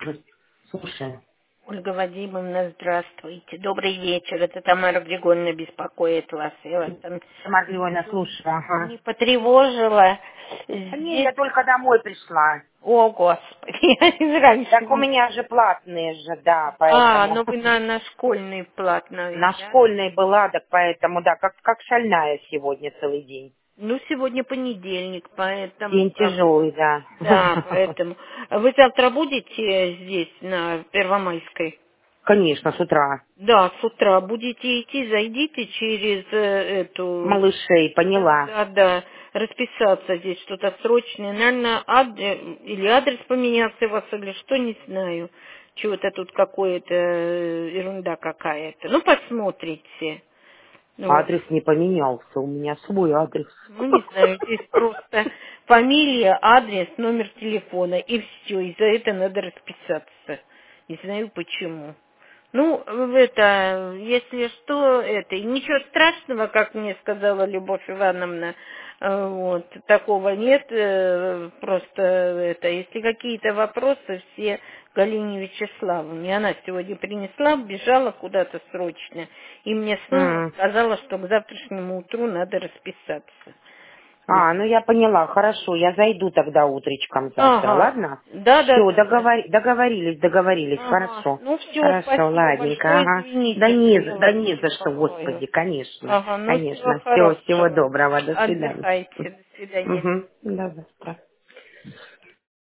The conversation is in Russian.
Слушай, Ольга Вадимовна, здравствуйте. Добрый вечер. Это Тамара Григорьевна беспокоит вас. Я вас там Маргарита, слушай, ага. не потревожила. Да не, я Здесь... только домой пришла. О, Господи, я из раньше Так у не... меня же платные же, да, А, поэтому. ну вы на школьный платно, На да? школьной была, так поэтому, да, как шальная сегодня целый день. Ну, сегодня понедельник, поэтому День как... тяжелый, да. Да, поэтому... Вы завтра будете здесь, на Первомайской? Конечно, с утра. Да, с утра будете идти, зайдите через эту... Малышей, Да, поняла. да, да, расписаться здесь что-то срочное. Наверное, или адрес поменялся у вас, или что, не знаю. Чего-то тут какое-то, ерунда какая-то. Ну, посмотрите. Вот. Адрес не поменялся, у меня свой адрес. Ну, не знаю, здесь просто фамилия, адрес, номер телефона, и все. И за это надо расписаться. Не знаю почему. Ну, это, если что, это, и ничего страшного, как мне сказала Любовь Ивановна, вот, такого нет, просто это, если какие-то вопросы, все Галине Вячеславовне, она сегодня принесла, бежала куда-то срочно, и мне снова М. сказала, что к завтрашнему утру надо расписаться. Вот. А, ну я поняла, хорошо, я зайду тогда утречком завтра, Ага, ладно? да, да, Все, да, да. договорились, Ага, хорошо. ну все, Хорошо, спасибо ладненько, большое, ага. извините, что я Да вас не за что, беспокою. господи, конечно, Ага, ну всего конечно. Всего хорошего. доброго, до свидания. Отдыхайте, до свидания. Угу, до завтра.